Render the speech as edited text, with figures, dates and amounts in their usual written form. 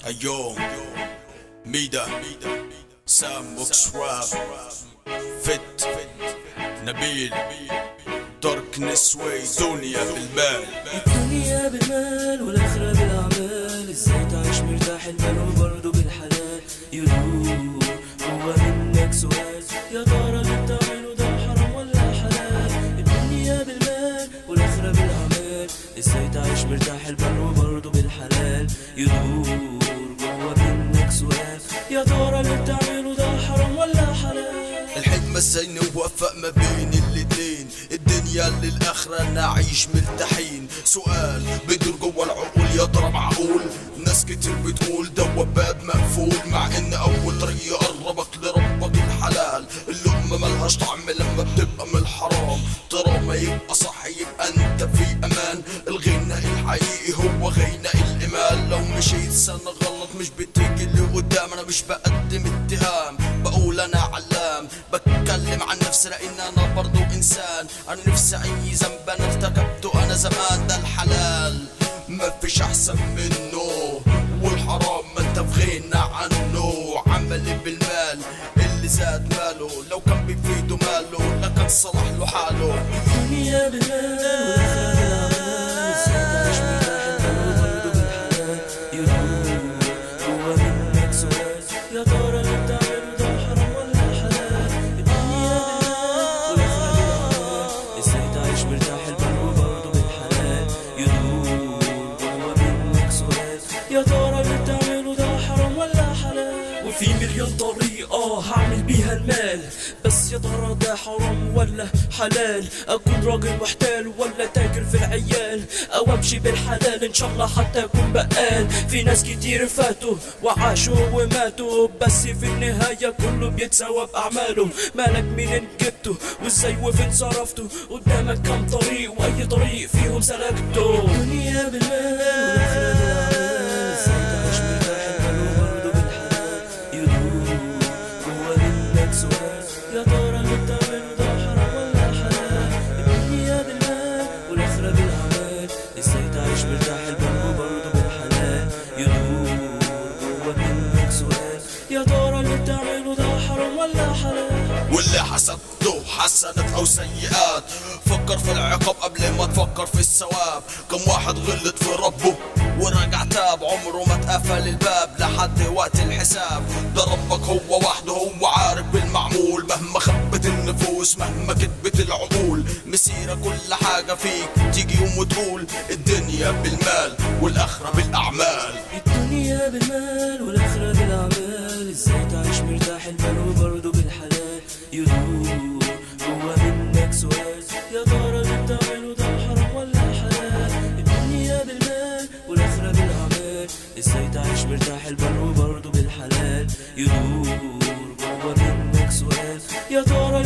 ايو ميدا سام بوكس راب فت نبيل دارك نسوي دنيا بالمال. الدنيا بالمال والاخرة بالاعمال، ازاي تعيش مرتاح المال وبرضه بالحلال يدور هو منك سؤال، يا ترى اللي بتعمله ده حرام ولا حلال؟ الدنيا بالمال والاخرة بالاعمال، ازاي تعيش مرتاح المال وبرضه بالحلال يدور هو منك سؤال، يا ترى اللي بتعمله ده حرام ولا حلال؟ الحكمة ازاي نوفق ما بين الاتنين، الدنيا للآخرة نعيش مرتاحين. سؤال بيدور جوا العقول يا ترى معقول؟ ناس كتير بتقول ده باب مقفول، مع ان اول طريق يقربك لربك الحلال. اللقمة ملهاش طعم لما بتبقى من الحرام، طالما يبقى صح يبقى انت في امان. الغنى الحقيقي هو غنى الايمان، لو مشيت سنة غلط مش بتيجي اللي قدام. انا مش بقدم اتهام، بقول انا علام، بتكلم عن نفسي لان انا برضو انسان. انا نفسي اي ذنب انا ارتكبته انا زمان، ده الحلال مفيش احسن منه، والحرام ما انت في غنى عنه. عملي بالمال اللي زاد ماله، لو كان بيفيده ماله لكن صلح له حاله. الدنيا بالمال يا ترى اللي بتعمله ده حرام ولا حلال؟ الدنيا بالمال والاخرة بالاعمال، ازاي تعيش مرتاح البال وبرضه بالحلال يدور جوا منك سؤال، يا ترى اللي بتعمله ده حرام ولا حلال؟ وفي مليون طريقة هعمل بيها المال، بس يا ترى ده حرام ولا حلال؟ اكون راجل محتال ولا تاجر في العيال، او امشي بالحلال ان شاء الله حتى اكون بقال. في ناس كتير فاتوا وعاشوا وماتوا، بس في النهاية كله بيتساوى باعماله. مالك منين جبته وازاي وفين صرفته؟ قدامك كام طريق واي طريق فيهم سلكته. الدنيا بالمال والاخرة بالاعمال، ازاي تعيش مرتاح المال وبرضه بالحلال يدور هو منك سؤال، يا ترى اللي بتعمله ده حرام ولا حلال؟ الدنيا بالمال والاخرة بالاعمال، ازاي تعيش مرتاح المال وبرضه بالحلال يدور هو منك سؤال، يا ترى اللي بتعمله ده حرام ولا حلال؟ واللي حسبته حسنات او سيئات، فكر في العقاب قبل ما تفكر في الثواب. كم واحد غلط في ربه ورجع تاب، عمره ما اتقفل الباب لحد وقت الحساب. ده ربك هو وحده هو عارف بالمعمول، مهما خبت النفوس مهما كتبت العقول. مسيرة كل حاجة فيك تيجي يوم وتقول الدنيا بالمال والاخرة بالاعمال. الدنيا بالمال والاخرة بالاعمال، ازاي تعيش مرتاح المال وبرضه بالحلال يدور هو منك سؤال، يا ترى اللي بتعمله ده حرام ولا حلال؟ الدنيا بالمال والاخرة بالاعمال، ازاي تعيش مرتاح المال وبرضه بالحلال يدور هو منك سؤال، يا ترى